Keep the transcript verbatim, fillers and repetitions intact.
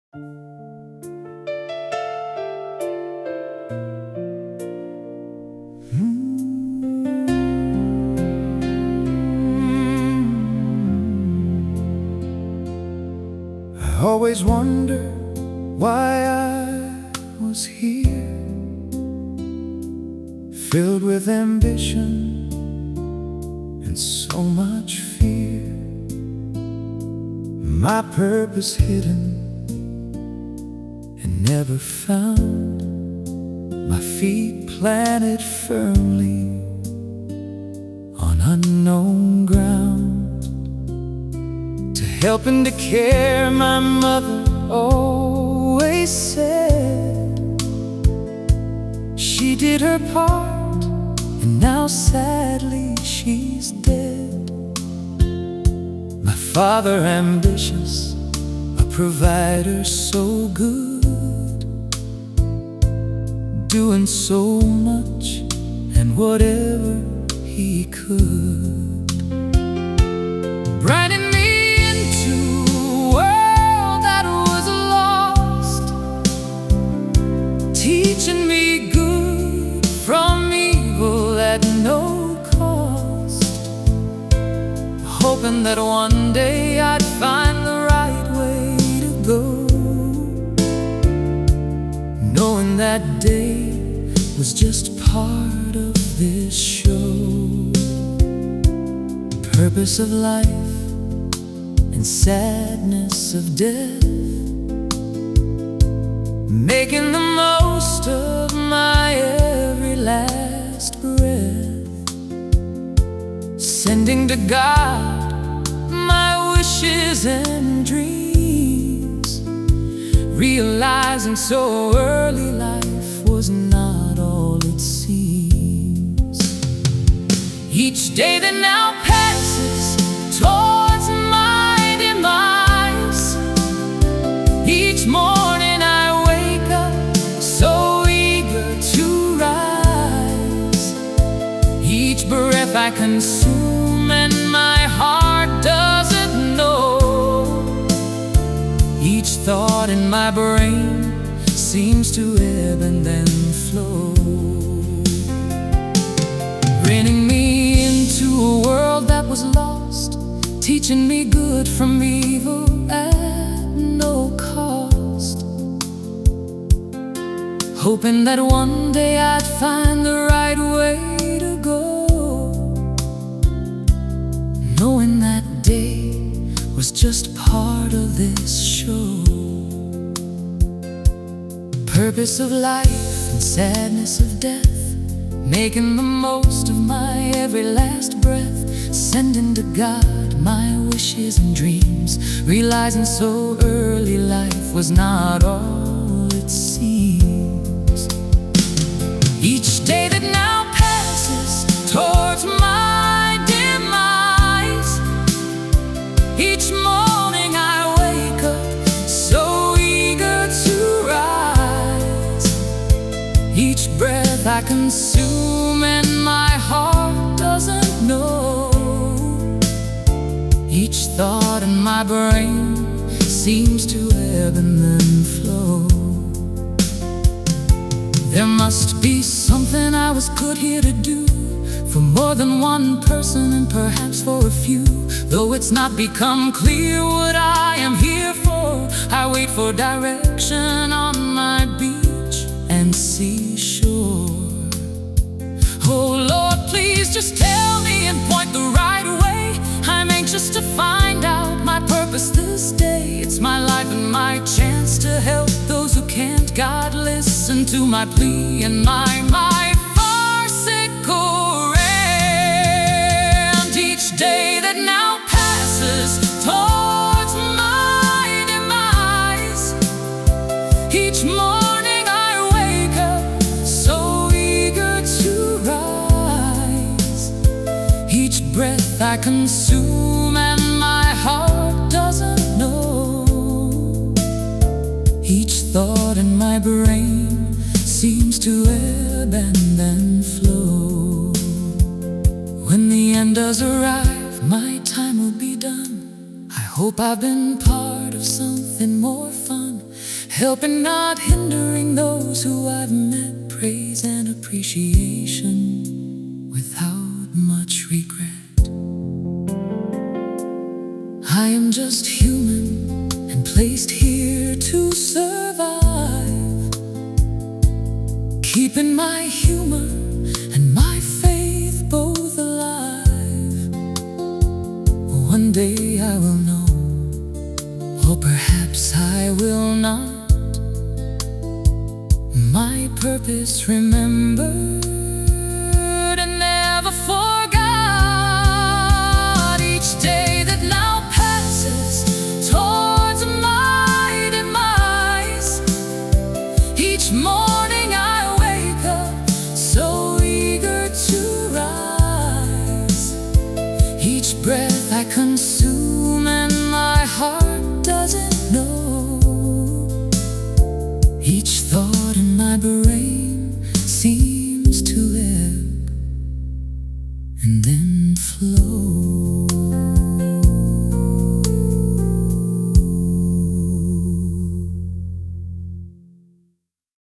I always wonder why I was here, filled with ambition and so much fear. My purpose hidden and never found, my feet planted firmly on unknown ground. To help and to care, my mother always said. She did her part, and now sadly she's dead. My father ambitious, a provider so good, doing so much and whatever he could, brightening me into a world that was lost, teaching me good from evil at no cost, hoping that one day I'd find the right way to go, knowing that day was just part of this show. Purpose of life and sadness of death, making the most of my every last breath, sending to God my wishes and dreams, realizing so early life was not all it seems. Each day that now passes towards my demise, each morning I wake up so eager to rise. Each breath I consume and my heart doesn't know. Each thought in my brain seems to ebb and then flow, bringing me into a world that was lost, teaching me good from evil at no cost, hoping that one day I'd find the right way to go, knowing that day was just part of this show. Purpose of life and sadness of death, making the most of my every last breath, sending to God my wishes and dreams, realizing so early life was not all it seems. Each day that now passes towards my demise, each morning I wake up so eager to rise. Each breath I consume and my heart doesn't know. Each thought in my brain seems to ebb and then flow. There must be something I was put here to do, for more than one person and perhaps for a few. Though it's not become clear what I am here for, I wait for direction on my beach and seashore. Oh Lord, please just tell me and point the right way. I'm anxious to find out my purpose this day. It's my life and my chance to help those who can't. God, listen to my plea and my, my farcical rant. Each day that now passes towards my demise, each morning I wake up so eager to rise. Each breath I consume and my heart doesn't know. Each thought in my brain seems to ebb and then flow. When the end does arrive, my time will be done. I hope I've been part of something more fun helping, not hindering those who I've met. Praise and appreciation without much regret. I am just human and placed here to survive, keeping my humor and my faith both alive. One day I will know, or perhaps I will not, my purpose remembered and never forgot. Each day that now passes towards my demise, each morning I wake up so eager to rise. Each breath I consume and my heart doesn't know. Each thought in my brain seems to ebb and then flow.